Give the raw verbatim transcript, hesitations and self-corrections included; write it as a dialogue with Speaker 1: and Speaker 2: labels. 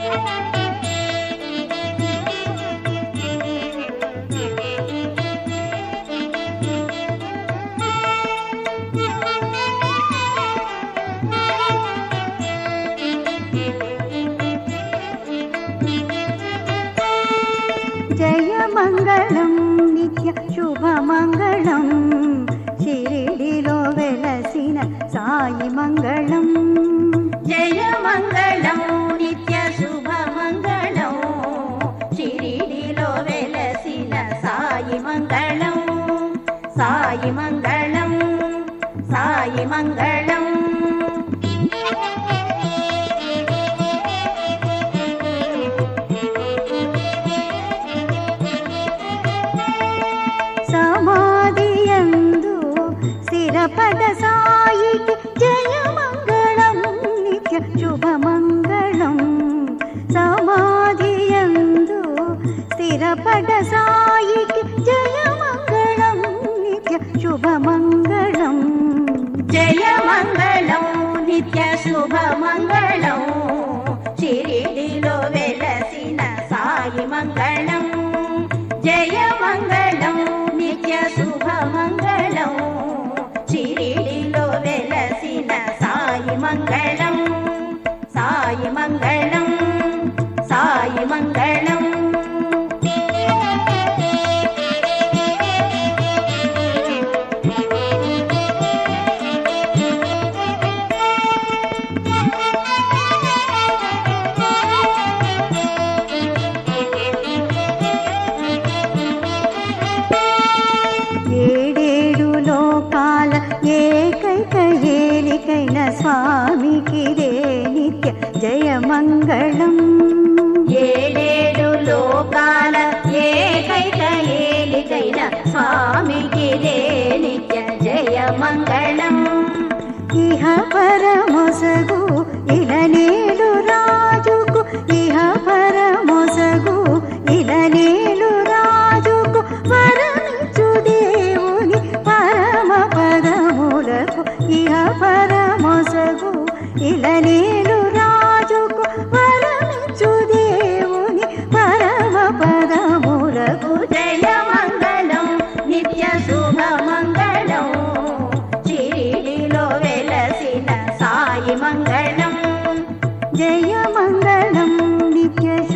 Speaker 1: జయ మంగళం నిత్య శుభమంగళం షిరిడిలో వెలసిన సాయి మంగళం.
Speaker 2: జయ మంగళం నిత్య శుభమంగళం షిరిడిలో వెలసిన సాయి మంగళం. సాయి మంగళం సాయి మంగళం.
Speaker 1: సమాధియందు స్థిరపద సాయికి జయ మంగళం నిత్య శుభమంగళం. సమాధియందు స్థిరపద సాయికి జయ మంగళం నిత్య శుభమంగళం.
Speaker 2: జయ మంగళం నిత్య శుభమంగళం షిరిడిలో వెలసిన సాయి మంగళం. జయ మంగళం నిత్య శుభమంగళం షిరిడిలో వెలసిన సాయి మంగళం. సాయి మంగళం సాయి మంగళం.
Speaker 1: ఏడేడు లోకాల ఏకైక ఏలికైన స్వామికి రే నిత్య జయ మంగళం.
Speaker 2: ఏడేడు లోకాల ఏకైక ఏలికైన స్వామికి రే నిత్య జయ మంగళం.
Speaker 1: ఇహ పరమొసగు ఇలనేలు రాజుకు ఇహ పరమొసగు ఇలనేలు రాజుకు వరమిచ్చు దేవుని పరమ పదములకు ఇహ పరమొసగు ఇలనేలు రాజుకు వరమిచ్చు దేవుని పరమ పదములకు
Speaker 2: జయ మంగళం నిత్య శుభమంగళం షిరిడిలో వెలసిన సాయి మంగళం.
Speaker 1: జయ మంగళం నిత్య